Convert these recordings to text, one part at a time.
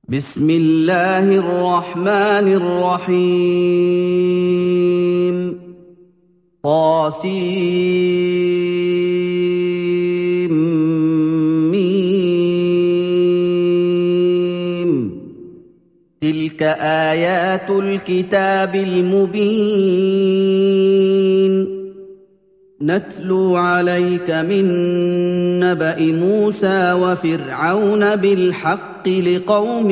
بسم الله الرحمن الرحيم طاسيم تلك آيات الكتاب المبين نتلو عليك من نبأ موسى وفرعون بالحق لقوم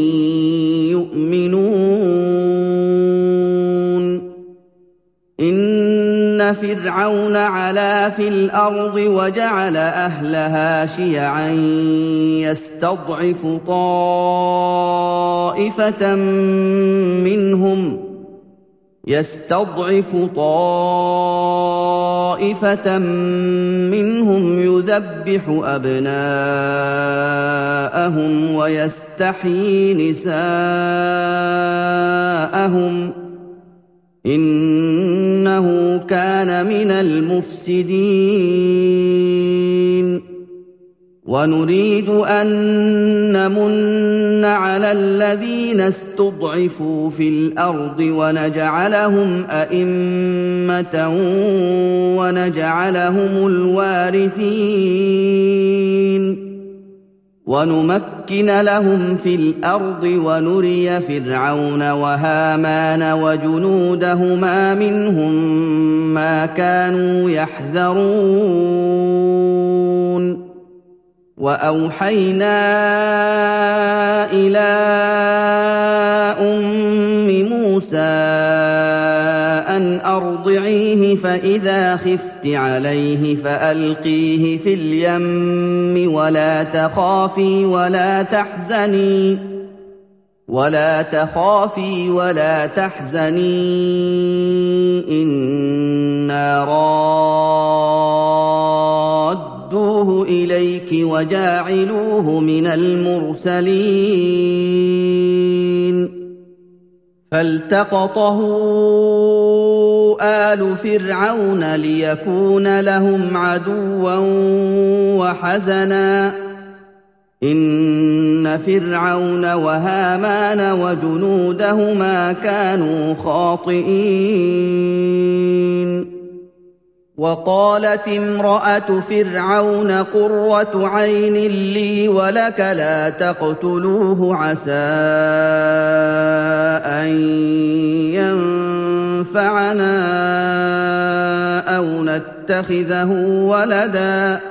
يؤمنون إن فرعون علا في الأرض وجعل أهلها شيعا يستضعف طائفة منهم يذبح أبناءهم ويستحيي نساءهم إنه كان من المفسدين ونريد أن نمن على الذين استضعفوا في الأرض ونجعلهم أئمة ونجعلهم الوارثين ونمكن لهم في الأرض ونري فرعون وهامان وجنودهما منهم ما كانوا يحذرون وأوحينا إلى أم موسى أن أرضعيه فإذا خفت عليه فألقيه في اليم ولا تخافي ولا تحزني إنا رادوه إليك وجاعلوه من المرسلين فالتقطه آل فرعون ليكون لهم عدوا وحزنا إن فرعون وهامان وجنودهما كانوا خاطئين وقالت امرأة فرعون قرة عين لي ولك لا تقتلوه عسى أن ينفعنا أو نتخذه ولدا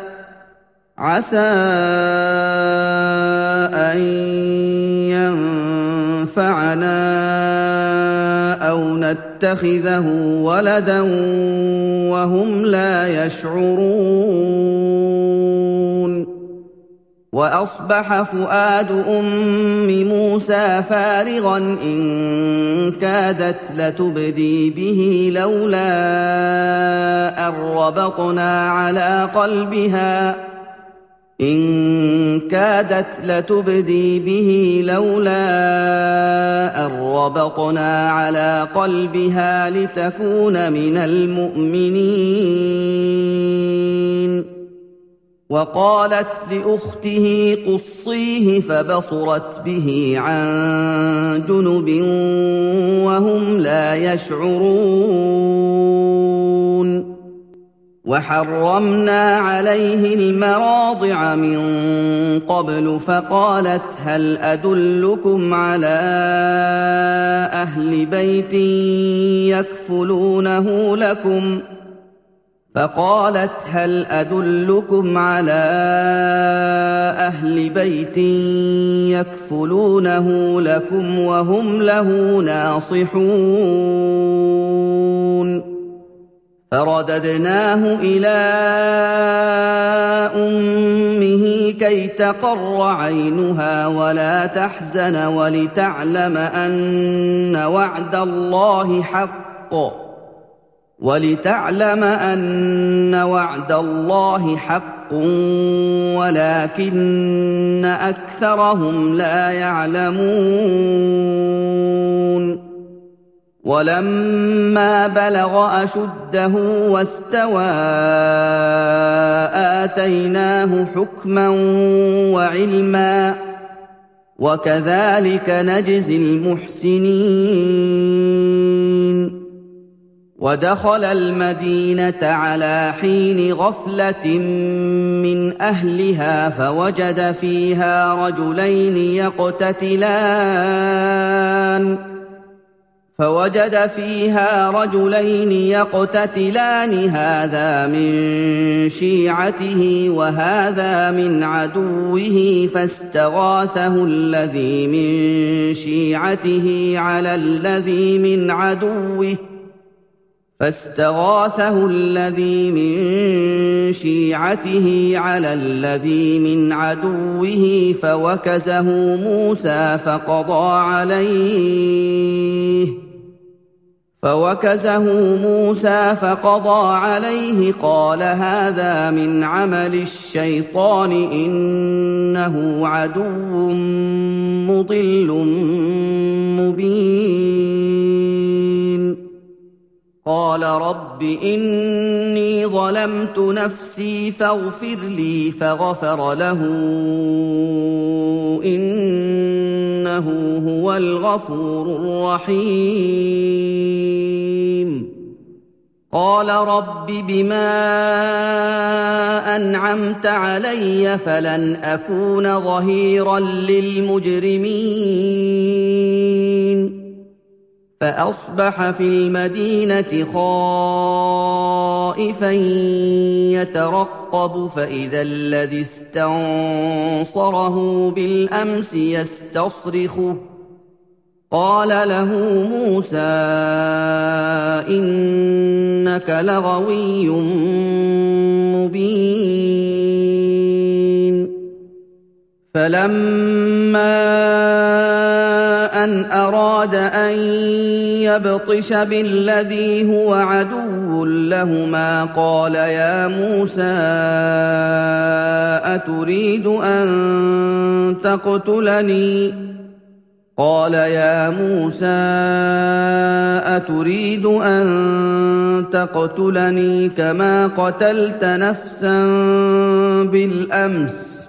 وهم لا يشعرون وأصبح فؤاد أم موسى فارغا إن كادت لتبدي به لولا أن ربطنا على قلبها لتكون من المؤمنين وقالت لأخته قصيه فبصرت به عن جنب وهم لا يشعرون وحرمنا عليه المراضع من قبل فقالت هل أدلكم على أهل بيت يكفلونه لكم وهم له ناصحون فرددناه إلى أمه كي تقر عينها ولا تحزن ولتعلم أن وعد الله حق ولكن أكثرهم لا يعلمون ولما بلغ أشده واستوى آتيناه حكما وعلما وكذلك نجزي المحسنين. ودخل المدينة على حين غفلة من أهلها فوجد فيها رجلين يقتتلان هذا من شيعته وهذا من عدوه فاستغاثه الذي من شيعته على الذي من عدوه فوكزه موسى فقضى عليه قال هذا من عمل الشيطان إنه عدو مضل مبين. قال رب إني ظلمت نفسي فاغفر لي فغفر له إنه هو الغفور الرحيم. قال رب بما أنعمت علي فلن أكون ظهيرا للمجرمين. فأصبح في المدينة خائفا يترقب فإذا الذي استنصره بالأمس يستصرخه قال له موسى إنك لغوي مبين. فلما أن أراد أن يبطش بالذي هو عدو لهما قال يا موسى أتريد أن تقتلني كما قتلت نفسا بالأمس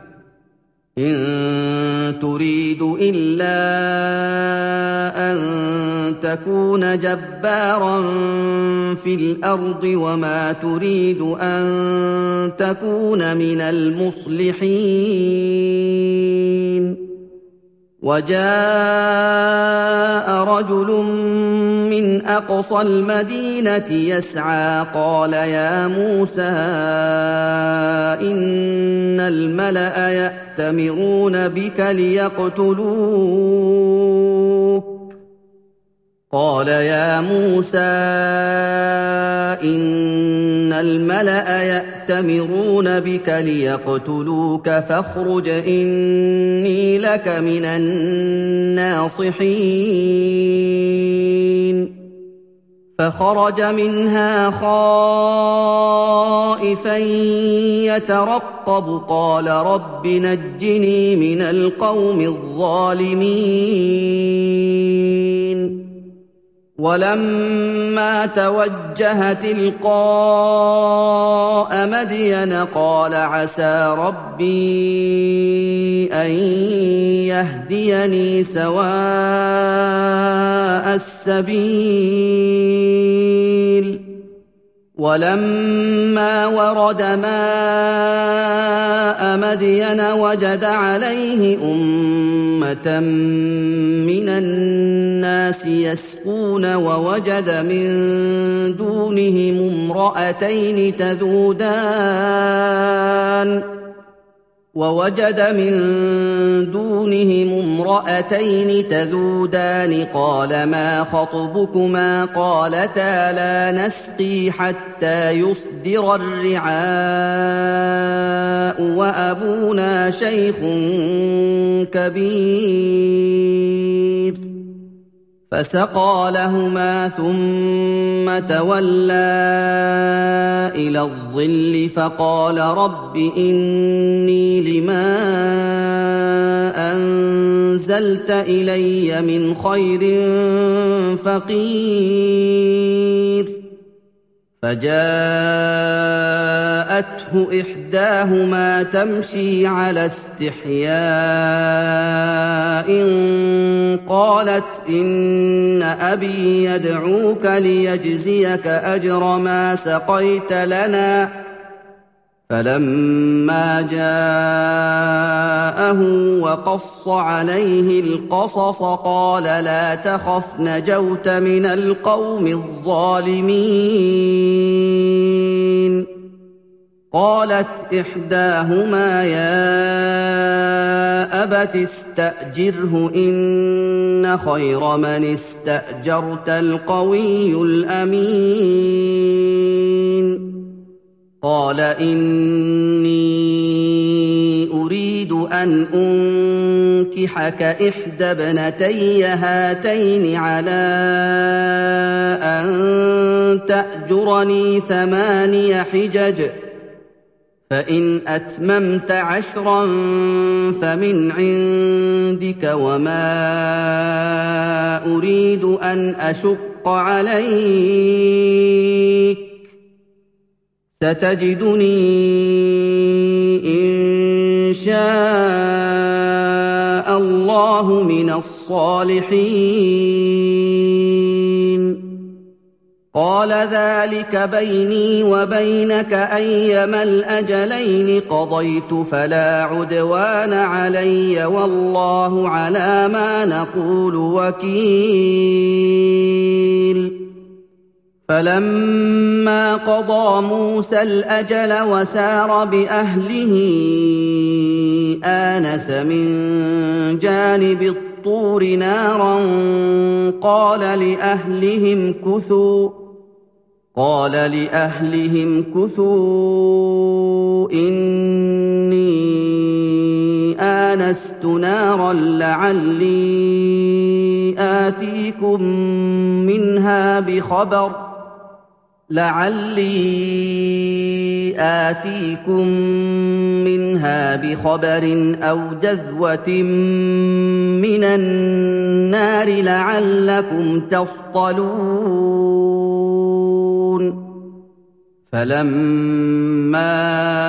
إن تريد إلا أن تكون جبارا في الأرض وما تريد أن تكون من المصلحين. وجاء رجل من أقصى المدينة يسعى قال يا موسى إن الملأ يأتمرون بك ليقتلوك فاخرج إني لك من الناصحين. فخرج منها خائفا يترقب قال رب نجني من القوم الظالمين. ولما توجه تلقاء مدين قال عسى ربي أن يهديني سواء السبيل. ولما ورد ماء مدين وجد عليه أمة من الناس يسقون ووجد من دونهم امرأتين تذودان قال ما خطبكما قالتا لا نسقي حتى يصدر الرعاء وأبونا شيخ كبير. فسقى لهما ثم تولى إلى الظل فقال رب إني لما أنزلت إلي من خير فقير. فجاءته إحداهما تمشي على استحياء قالت إن أبي يدعوك ليجزيك أجر ما سقيت لنا فلما جاءه وقص عليه القصص قال لا تخف نجوت من القوم الظالمين قالت إحداهما يا أبت استأجره إن خير من استأجرت القوي الأمين قال إني أريد أن أنكحك إحدى ابنتي هاتين على أن تأجرني 8 حجج فإن أتممت 10 فمن عندك وما أريد أن أشق عليك ستجدني إن شاء الله من الصالحين قال ذلك بيني وبينك أيما الأجلين قضيت فلا عدوان علي والله على ما نقول وكيل فلما قضى موسى الأجل وسار بأهله آنس من جانب الطور نارا قال لأهلهم كثوا إني آنست نارا لعلي آتيكم منها بخبر أو جذوة من النار لعلكم تصطلون فلما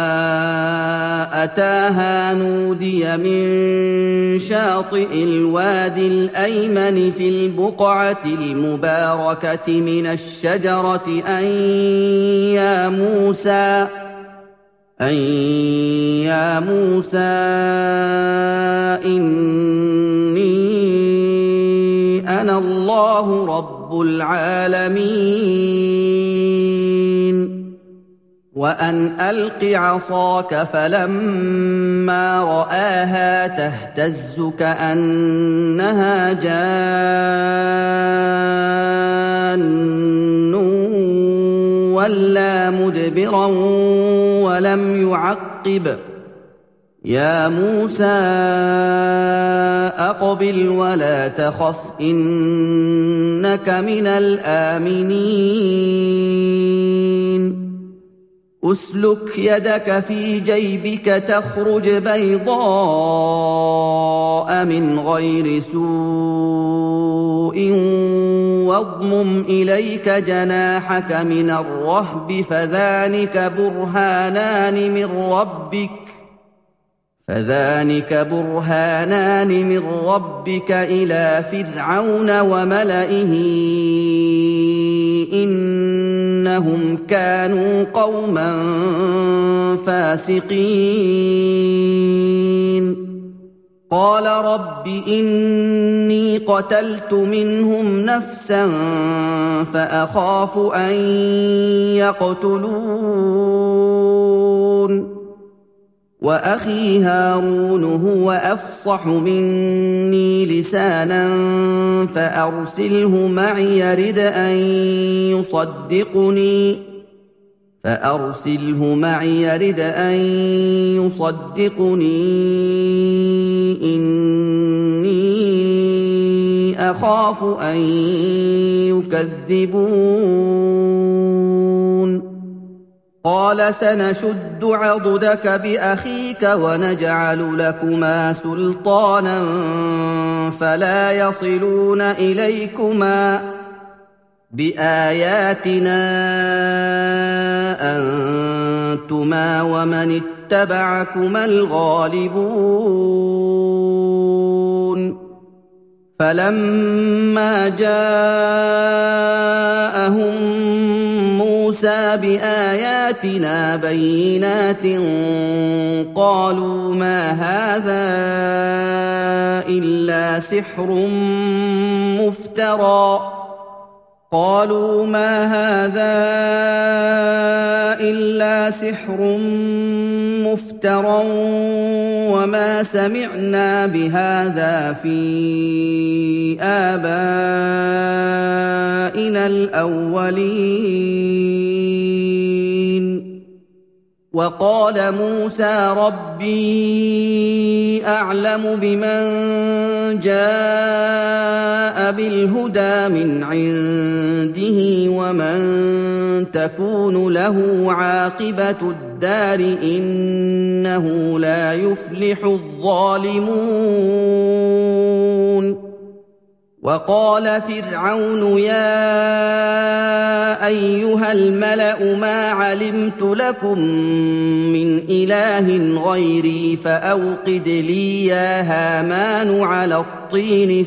أتاها نودي من شاطئ الوادي الأيمن في البقعة المباركة من الشجرة أن يا موسى إني أنا الله رب العالمين وأن ألق عصاك فلما رآها تهتز كأنها جان ولا مدبرا ولم يعقب يا موسى أقبل ولا تخف إنك من الآمنين أسلك يدك في جيبك تخرج بيضاء من غير سوء واضمم إليك جناحك من الرهب فذلك برهانان من ربك إلى فرعون وملئه إنهم كانوا قوما فاسقين قال رب إني قتلت منهم نفسا فأخاف أن يقتلون وأخي هارون هو أفصح مني لسانا فأرسله معي يرد أن يصدقني إني أخاف أن يكذبون قال سنشد عضدك بأخيك ونجعل لكما سلطانا فلا يصلون إليكما بِآيَاتِنَا أَنتُمَا وَمَنِ اتَّبَعَكُمَا الْغَالِبُونَ فَلَمَّا جَاءَهُم مُوسَىٰ بِآيَاتِنَا بَيِّنَاتٍ قَالُوا مَا هَٰذَا إِلَّا سِحْرٌ مُّفْتَرًى وَمَا سَمِعْنَا بِهَٰذَا فِي آبَائِنَا الْأَوَّلِينَ وَقَالَ مُوسَىٰ رَبِّي أَعْلَمُ بِمَن جَاءَ بِالْهُدَىٰ مِنْ عِندِهِ وَمَن تَكُونُ لَهُ عَاقِبَةُ الدَّارِ ۖ إِنَّهُ لَا يُفْلِحُ الظَّالِمُونَ وَقَالَ فِرْعَوْنُ يَا أَيُّهَا الْمَلَأُ مَا عَلِمْتُ لَكُم مِّنْ إِلَٰهٍ غَيْرِي فَأَوْقِدْ لِي يَا هَامَانُ عَلَى الطِّينِ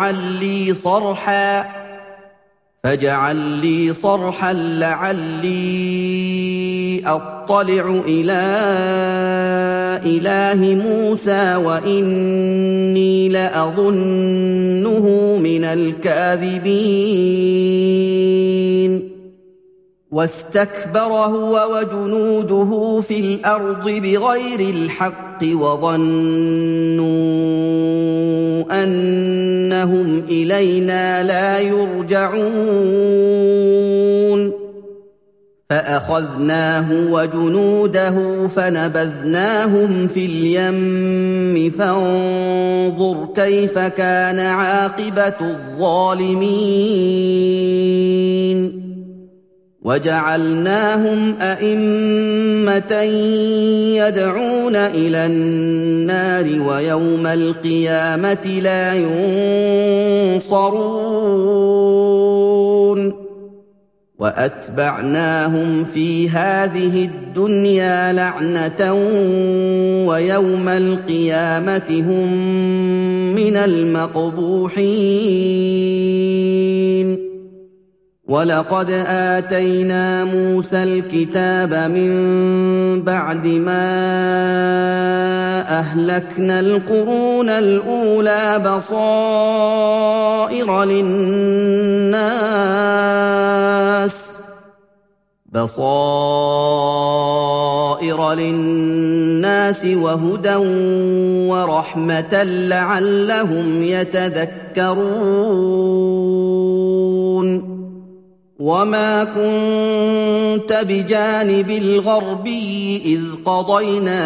فاجعل لي صرحا لعلي أطلع إلى إله موسى وإني لأظنه من الكاذبين واستكبر هو وجنوده في الأرض بغير الحق وظنوا أنهم إلينا لا يرجعون فأخذناه وجنوده فنبذناهم في اليم فانظر كيف كان عاقبة الظالمين وجعلناهم أئمة يدعون إلى النار ويوم القيامة لا ينصرون وأتبعناهم في هذه الدنيا لعنة ويوم القيامة هم من المقبوحين وَلَقَدْ آتَيْنَا مُوسَى الْكِتَابَ مِن بَعْدِ مَا أَهْلَكْنَا الْقُرُونَ الْأُولَىٰ بَصَائِرَ لِلنَّاسِ وَهُدًى وَرَحْمَةً لَّعَلَّهُمْ يَتَذَكَّرُونَ وَمَا كُنتَ بِجَانِبِ الْغَرْبِيِّ إِذْ قَضَيْنَا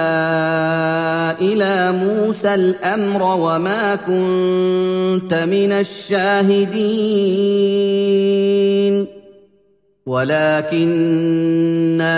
إِلَىٰ مُوسَى الْأَمْرَ وَمَا كُنتَ مِنَ الشَّاهِدِينَ وَلَٰكِنَّا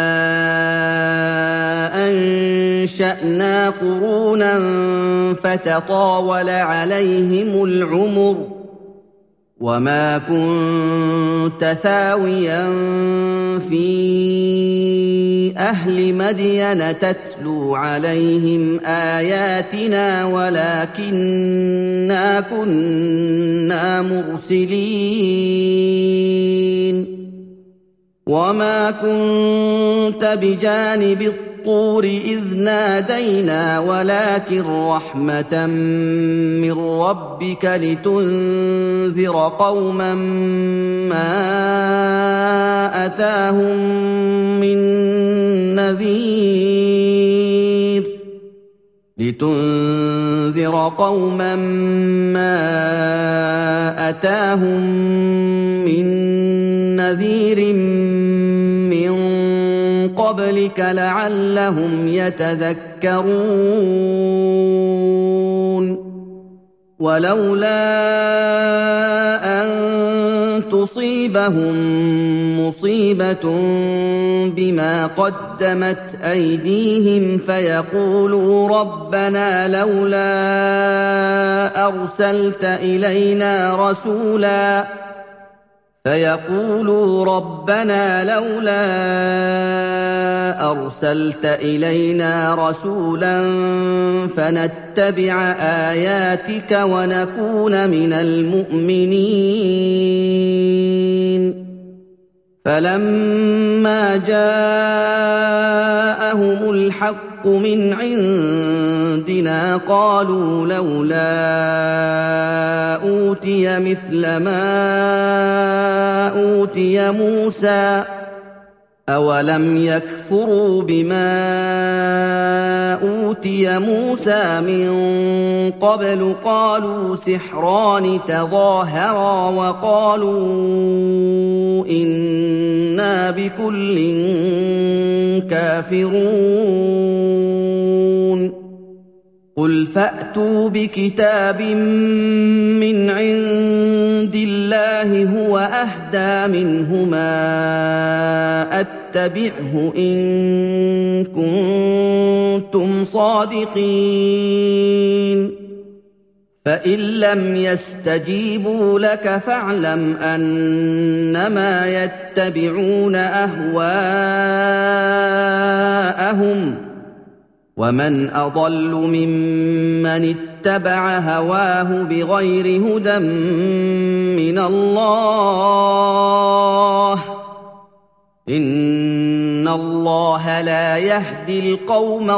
أَنشَأْنَا قُرُونًا فَتَطَاوَلَ عَلَيْهِمُ الْعُمُرُ وَمَا كُنتَ ثَاوِيًا فِي أَهْلِ مَدْيَنَ تَتْلُو عَلَيْهِمْ آيَاتِنَا وَلَٰكِنَّا كُنَّا مُرْسِلِينَ وَمَا كُنتَ بِجَانِبِ الطُّورِ إِذْ نَادَيْنَا وَلَٰكِن رَّحْمَةً مِّن رَّبِّكَ لِتُنذِرَ قَوْمًا مَّا أَتَاهُم مِّن نَّذِيرٍ مِّن قَبْلِكَ لَعَلَّهُمْ يَتَذَكَّرُونَ وَلَوْلَا أَن تُصِيبَهُم مُّصِيبَةٌ بِمَا قَدَّمَتْ أَيْدِيهِمْ فَيَقُولُوا رَبَّنَا لَوْلَا أَرْسَلْتَ إِلَيْنَا رَسُولًا فيقولوا ربنا لولا أرسلت إلينا رسولا فنتبع آياتك ونكون من المؤمنين فلما جاءهم الحق من عندنا قالوا لولا أوتي مثل ما أوتي موسى أولم يكفروا بما أوتي موسى من قبل قالوا سحران تظاهرا وقالوا إنا بكل كافرون قل فأتوا بكتاب من عند الله هو أهدى منهما أتبعه إن كنتم صادقين فإن لم يستجيبوا لك فاعلم أنما يتبعون أهواءهم ومن أضل ممن اتبع هواه بغير هدى من الله إن الله لا يهدي القوم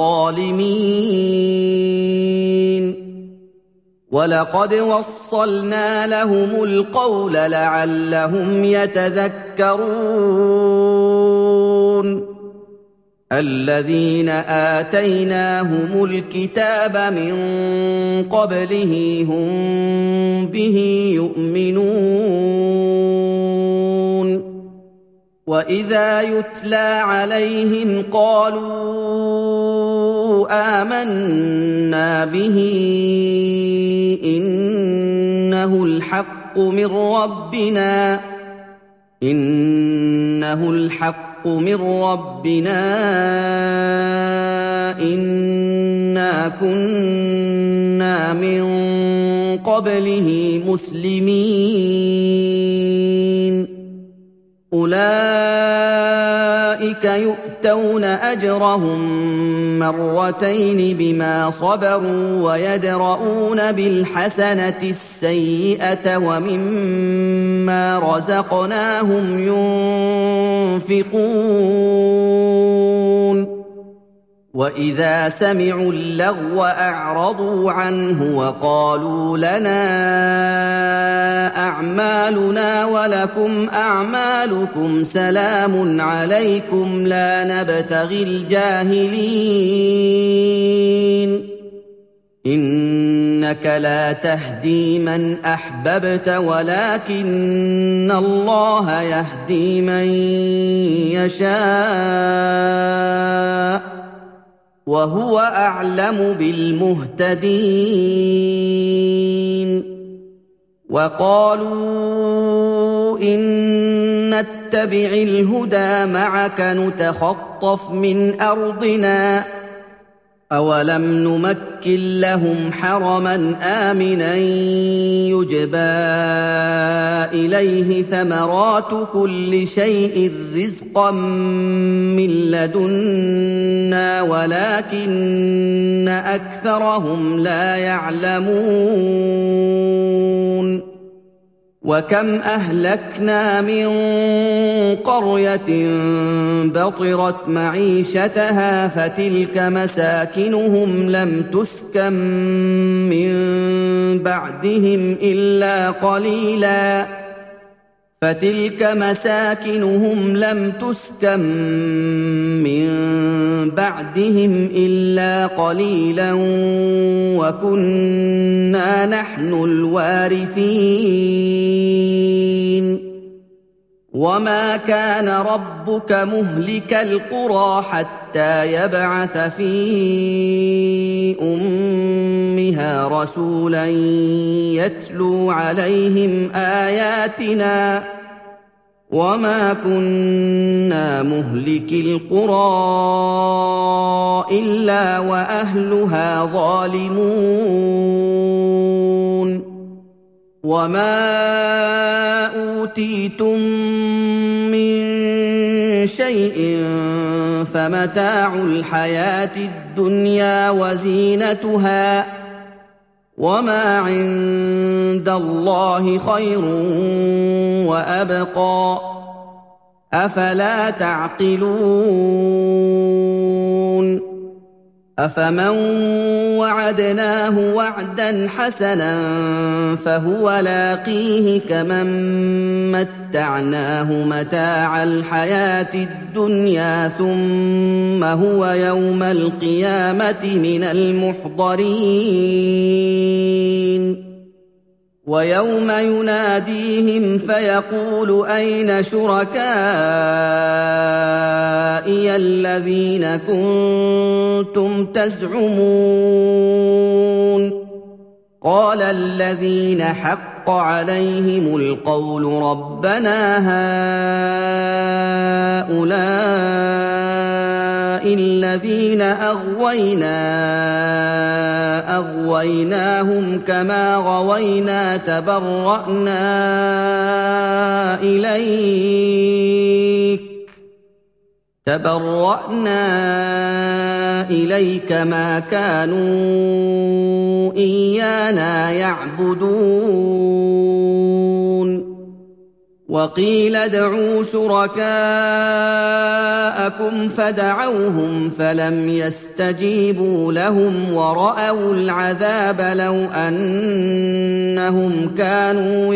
الظالمين ولقد وصلنا لهم القول لعلهم يتذكرون الذين آتيناهم الكتاب من قبله هم به يؤمنون وإذا يتلى عليهم قالوا آمنا به إنه الحق من ربنا إنا كنا من قبله مسلمين أولئك يؤتون أجرهم مرتين بما صبروا ويدرؤون بالحسنة السيئة ومما رزقناهم ينفقون وإذا سمعوا اللغو أعرضوا عنه وقالوا لنا أعمالنا ولكم أعمالكم سلام عليكم لا نبتغي الجاهلين إنك لا تهدي من أحببت ولكن الله يهدي من يشاء وهو أعلم بالمهتدين وقالوا إن نتبع الهدى معك نتخطف من أرضنا أولم نمكن لهم حرما آمنا يجبى إليه ثمرات كل شيء رزقا من لدنا ولكن أكثرهم لا يعلمون وكم أهلكنا من قرية بطرت معيشتها فتلك مساكنهم لم تسكن من بعدهم إلا قليلا وكنا نحن الوارثين وما كان ربك مهلك القرى حتى يبعث في أمها رسولا يتلو عليهم آياتنا وما كنا مهلك القرى إلا وأهلها ظالمون وما أوتيتم من شيء فمتاع الحياة الدنيا وزينتها وما عند الله خير وأبقى أفلا تعقلون أفمن وعدناه وعدا حسنا فهو لاقيه كمن متعناه متاع الحياة الدنيا ثم هو يوم القيامة من المحضرين ويوم يناديهم فيقول أين شركائي الذين كنتم تزعمون قال الذين حق عليهم القول ربنا هؤلاء الذين أغويناهم كما غوينا تبرأنا إليك ما كانوا إيانا يعبدون وقيل ادعوا شركاءكم فدعوهم فلم يستجيبوا لهم ورأوا العذاب لو أنهم كانوا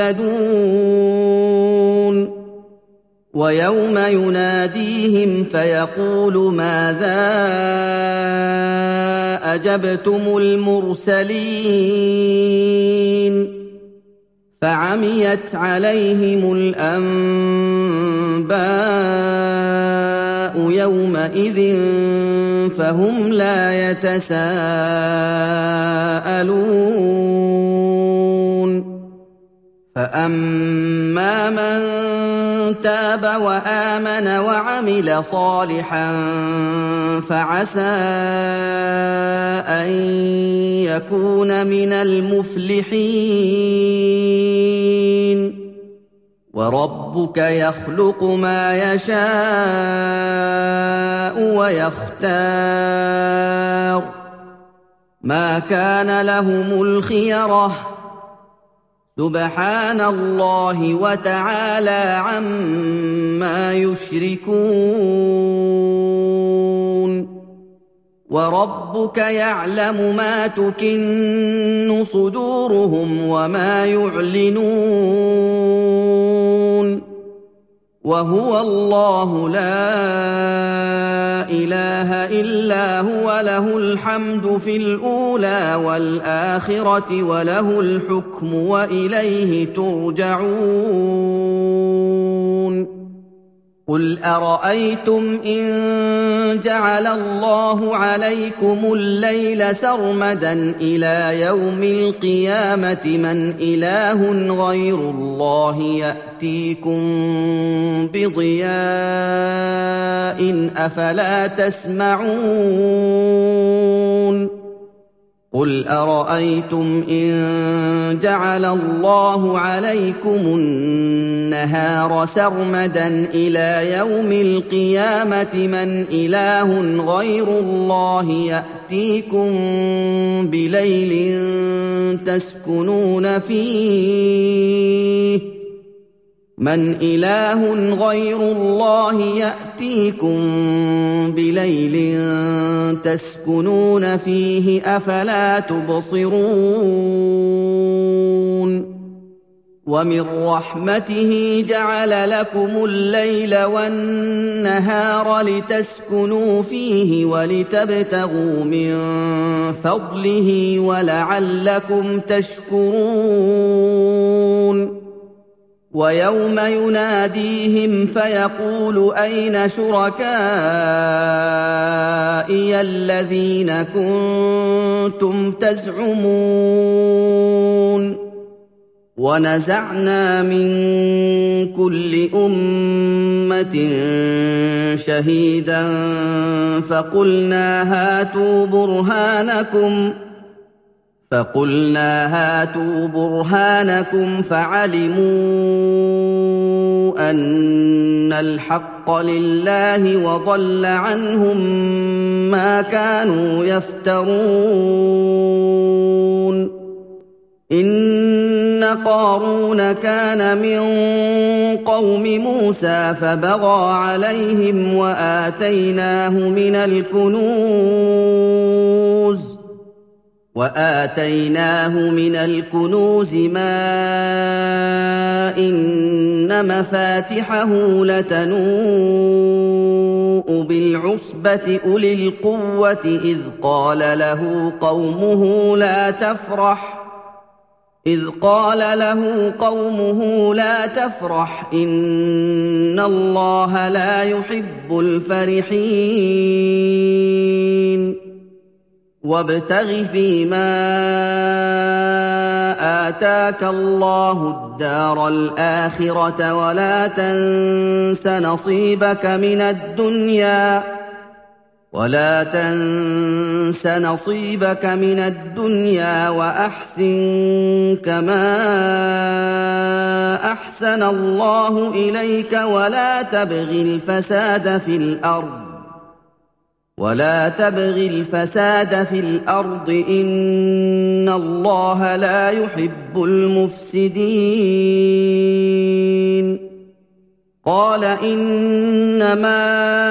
يهتدون ويوم يناديهم فيقول ماذا أجبتم المرسلين فعميت عليهم الأنباء يومئذ فهم لا يتساءلون فأما من تاب وآمن وعمل صالحا فعسى أن يكون من المفلحين وربك يخلق ما يشاء ويختار ما كان لهم الخيرة سبحان الله وتعالى عما يشركون وربك يعلم ما تكن صدورهم وما يعلنون وهو الله لا إله إلا هو له الحمد في الأولى والآخرة وله الحكم وإليه ترجعون قل أرأيتم إن جعل الله عليكم الليل سرمدا إلى يوم القيامة من إله غير الله يأتيكم بضياء أفلا تسمعون قل أرأيتم إن جعل الله عليكم النهار سرمدا إلى يوم القيامة من إله غير الله يأتيكم بليل تسكنون فيه من إله غير الله يأتيكم بليل تسكنون فيه أفلا تبصرون ومن رحمته جعل لكم الليل والنهار لتسكنوا فيه ولتبتغوا من فضله ولعلكم تشكرون ويوم يناديهم فيقول أين شركائي الذين كنتم تزعمون ونزعنا من كل أمة شهيدا فقلنا هاتوا برهانكم فقلنا هاتوا برهانكم فعلموا أن الحق لله وضل عنهم ما كانوا يفترون إن قارون كان من قوم موسى فبغى عليهم وآتيناه من الكنوز ما إن مفاتحه لتنوء بالعصبة أولي القوة إذ قال له قومه لا تفرح إن الله لا يحب الفرحين وابتغ فيما آتاك الله الدار الآخرة ولا تنس نصيبك من الدنيا وأحسن كما أحسن الله إليك ولا تبغ الفساد في الأرض إن الله لا يحب المفسدين قال إنما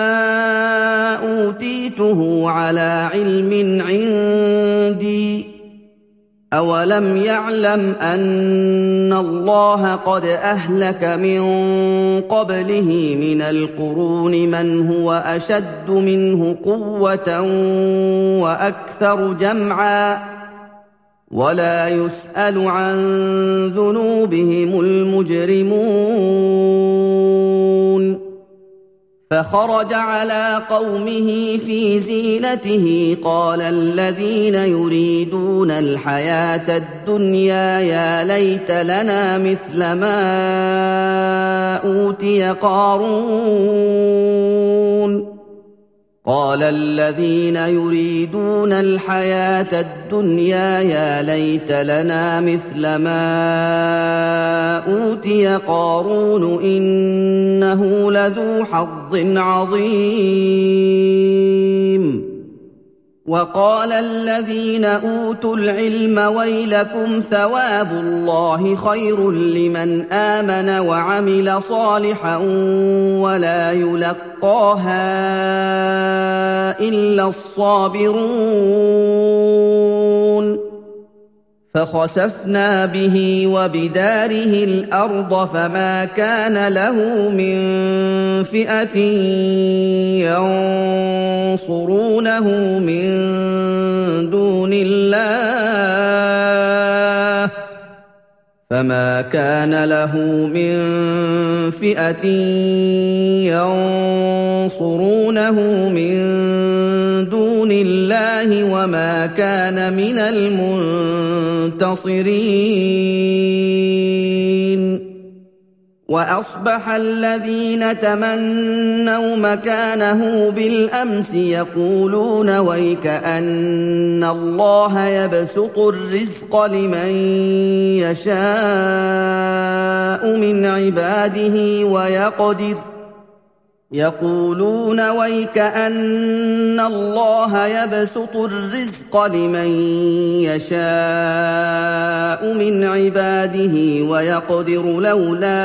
أوتيته على علم عندي أولم يعلم أن الله قد أهلك من قبله من القرون من هو أشد منه قوة وأكثر جمعا ولا يسأل عن ذنوبهم المجرمون فخرج على قومه في زينته قال الذين يريدون الحياة الدنيا يا ليت لنا مثل ما أوتي قارون قال الذين يريدون الحياة الدنيا يا ليت لنا مثل ما أوتي قارون إنه لذو حظ عظيم وقال الذين أوتوا العلم ويلكم ثواب الله خير لمن آمن وعمل صالحا ولا يلقاها إلا الصابرون فخسفنا به وبداره الأرض فما كان له من فئة ينصرونه من دون الله وما كان من المنتصرين وأصبح الذين تمنوا مكانه بالأمس يقولون ويكأن الله يبسط الرزق لمن يشاء من عباده ويقدر لولا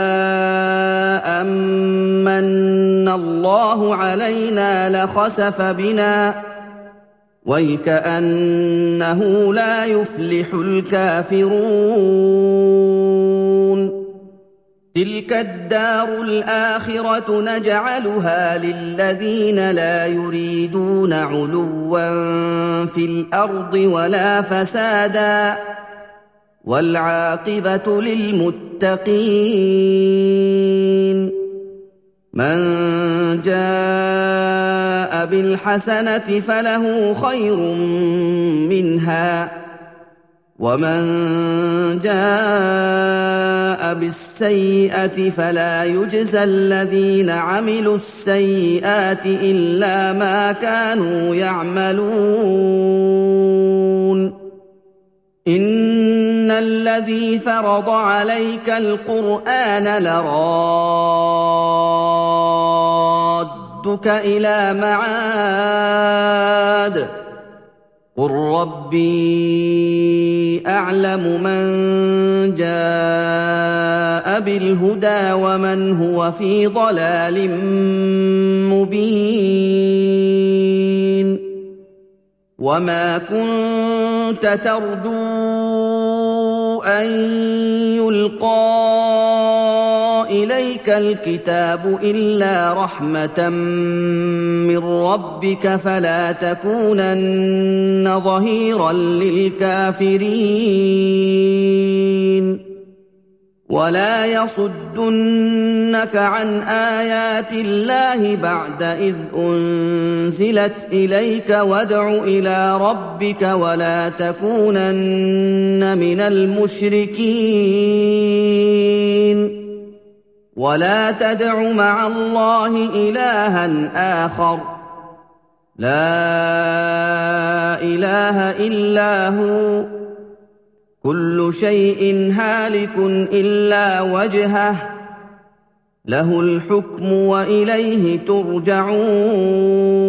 أمن الله علينا لخسف بنا ويكأنه لا يفلح الكافرون تلك الدار الآخرة نجعلها للذين لا يريدون علوا في الأرض ولا فسادا والعاقبة للمتقين من جاء بالحسنة فله خير منها ومن جاء بالسيئة فلا يجزى الذين عملوا السيئات إلا ما كانوا يعملون إِنَّ الَّذِي فَرَضَ عَلَيْكَ الْقُرْآنَ لَرَادُّكَ إِلَىٰ مَعَادٍ ۚ قُل رَّبِّي أَعْلَمُ مَن جَاءَ بِالْهُدَىٰ وَمَنْ هُوَ فِي ضَلَالٍ مُّبِينٍ وَمَا كُنتَ تَرْجُو أَن يُلْقَىٰ إِلَيْكَ الْكِتَابُ إِلَّا رَحْمَةً مِّن رَّبِّكَ فَلَا تَكُونَنَّ ظَهِيرًا لِّلْكَافِرِينَ وَلَا يَصُدُّنَّكَ عَنْ آيَاتِ اللَّهِ بَعْدَ إِذْ أُنزِلَتْ إِلَيْكَ وَادْعُ إِلَىٰ رَبِّكَ وَلَا تَكُونَنَّ مِنَ الْمُشْرِكِينَ وَلَا تَدْعُ مَعَ اللَّهِ إِلَٰهًا آخَرَ لَا إِلَٰهَ إِلَّا هُوَ كُلُّ شَيْءٍ هَالِكٌ إِلَّا وَجْهَهُ ۖ لَهُ الْحُكْمُ وَإِلَيْهِ تُرْجَعُونَ